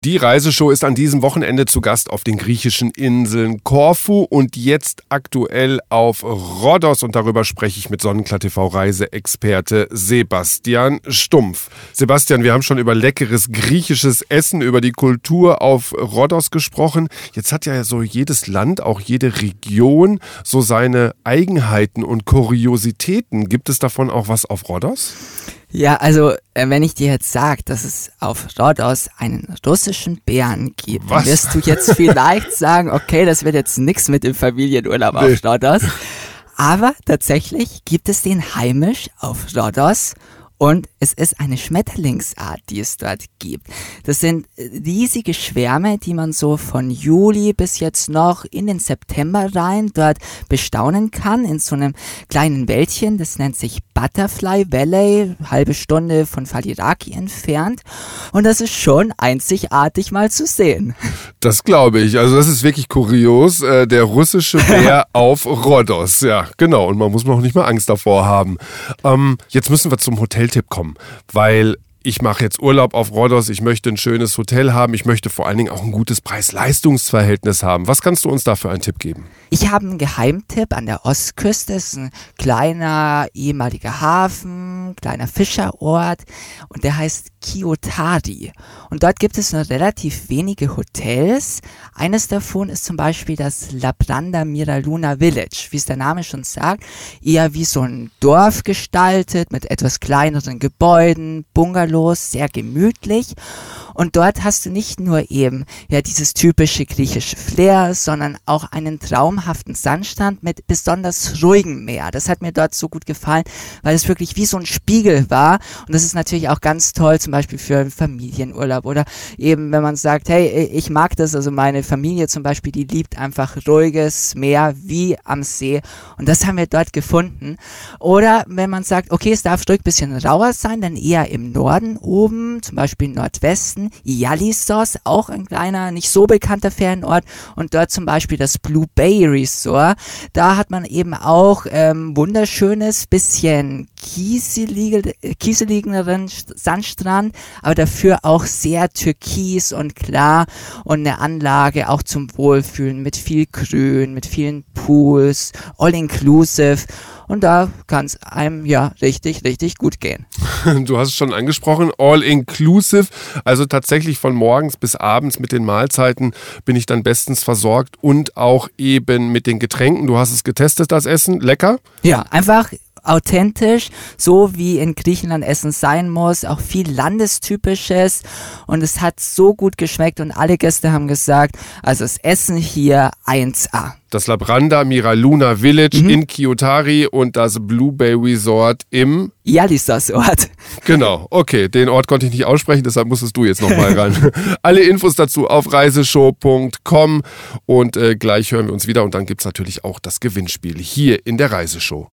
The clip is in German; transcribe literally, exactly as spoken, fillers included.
Die Reiseshow ist an diesem Wochenende zu Gast auf den griechischen Inseln Korfu und jetzt aktuell auf Rhodos. Und darüber spreche ich mit Sonnenklar T V-Reiseexperte Sebastian Stumpf. Sebastian, wir haben schon über leckeres griechisches Essen, über die Kultur auf Rhodos gesprochen. Jetzt hat ja so jedes Land, auch jede Region, so seine Eigenheiten und Kuriositäten. Gibt es davon auch was auf Rhodos? Ja, also äh, wenn ich dir jetzt sage, dass es auf Rhodos einen russischen Bären gibt, Was? dann wirst du jetzt vielleicht sagen, okay, das wird jetzt nichts mit dem Familienurlaub Nee. auf Rhodos. Aber tatsächlich gibt es den heimisch auf Rhodos. Und es ist eine Schmetterlingsart, die es dort gibt. Das sind riesige Schwärme, die man so von Juli bis jetzt noch in den September rein dort bestaunen kann, in so einem kleinen Wäldchen. Das nennt sich Butterfly Valley, halbe Stunde von Faliraki entfernt. Und das ist schon einzigartig mal zu sehen. Das glaube ich. Also das ist wirklich kurios. Äh, der russische Bär auf Rhodos. Ja, genau. Und man muss noch nicht mal Angst davor haben. Ähm, jetzt müssen wir zum Hoteltipp kommen, weil ich mache jetzt Urlaub auf Rhodos, ich möchte ein schönes Hotel haben, ich möchte vor allen Dingen auch ein gutes Preis-Leistungs-Verhältnis haben. Was kannst du uns da für einen Tipp geben? Ich habe einen Geheimtipp an der Ostküste. Es ist ein kleiner ehemaliger Hafen, kleiner Fischerort und der heißt Kiotari. Und dort gibt es nur relativ wenige Hotels. Eines davon ist zum Beispiel das Labranda Miraluna Village, wie es der Name schon sagt, eher wie so ein Dorf gestaltet mit etwas kleineren Gebäuden, Bungalows, sehr gemütlich. Und dort hast du nicht nur eben ja dieses typische griechische Flair, sondern auch einen traumhaften Sandstrand mit besonders ruhigem Meer. Das hat mir dort so gut gefallen, weil es wirklich wie so ein Spiegel war. Und das ist natürlich auch ganz toll, zum Beispiel für einen Familienurlaub oder eben, wenn man sagt, hey, ich mag das, also meine Familie zum Beispiel, die liebt einfach ruhiges Meer wie am See. Und das haben wir dort gefunden. Oder wenn man sagt, okay, es darf ruhig ein bisschen rauer sein, dann eher im Norden oben, zum Beispiel im Nordwesten, Ialissos, auch ein kleiner, nicht so bekannter Ferienort und dort zum Beispiel das Blue Bay Resort. Da hat man eben auch ähm, wunderschönes, bisschen kieselige, kieseligeren Sandstrand, aber dafür auch sehr türkis und klar und eine Anlage auch zum Wohlfühlen mit viel Grün, mit vielen Pools, all inclusive. Und da kann es einem ja richtig, richtig gut gehen. Du hast es schon angesprochen, all inclusive, also tatsächlich von morgens bis abends mit den Mahlzeiten bin ich dann bestens versorgt und auch eben mit den Getränken. Du hast es getestet, das Essen, lecker? Ja, einfach authentisch, so wie in Griechenland Essen sein muss, auch viel Landestypisches und es hat so gut geschmeckt und alle Gäste haben gesagt, also das Essen hier eins A. Das Labranda Miraluna Village mhm. in Kiotari und das Blue Bay Resort im Ialissos Ort. Genau, okay, den Ort konnte ich nicht aussprechen, deshalb musstest du jetzt nochmal ran. Alle Infos dazu auf reiseshow punkt com und äh, gleich hören wir uns wieder und dann gibt es natürlich auch das Gewinnspiel hier in der Reiseshow.